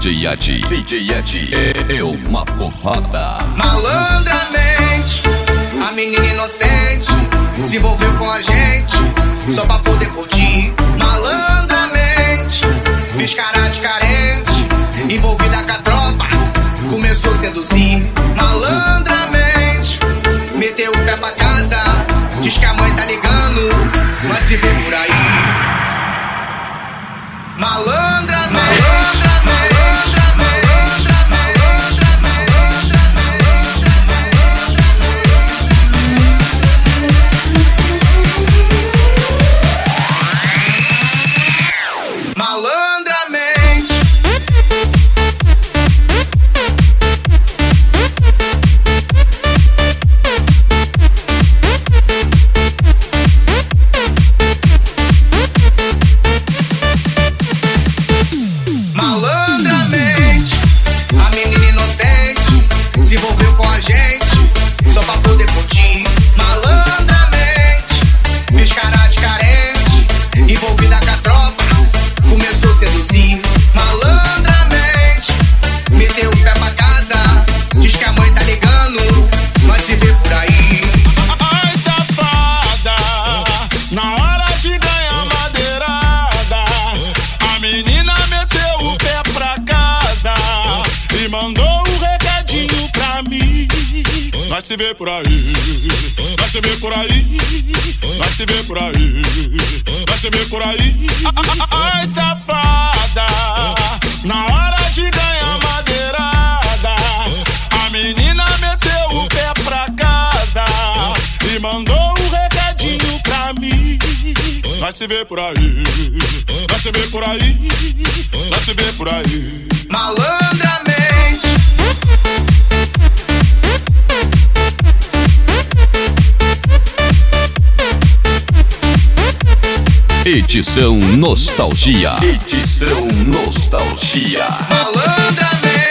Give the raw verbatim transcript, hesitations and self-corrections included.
J Ed, D J Ed é, é uma porrada. Malandramente, a menina inocente se envolveu com a gente só pra poder curtir. Malandramente, fiz cara de carente, envolvida com a tropa, começou a seduzir. Malandramente, meteu o pé pra casa, diz que a mãe tá ligando, mas se vê por aí. Malandramente, malandramente. Se envolveu com a gente só pra poder curtir. Malandramente, fiz cara de carente, envolvida com a tropa, começou a seduzir. Malandramente, meteu o pé pra casa, diz que a mãe tá ligando, nós se vê por aí. Ai, safada, na hora de ganhar madeirada, a menina meteu o pé pra casa e mandou nós se vê por aí, nós se vê por aí, nós se vê por aí, nós se vê por aí. Ai, safada, na hora de ganhar madeirada, a menina meteu o pé pra casa e mandou um recadinho pra mim. Nós se vê por aí, nós se vê por aí, nós se vê por aí. Malandramente. Edição Nostalgia. Edição Nostalgia. Malandramente.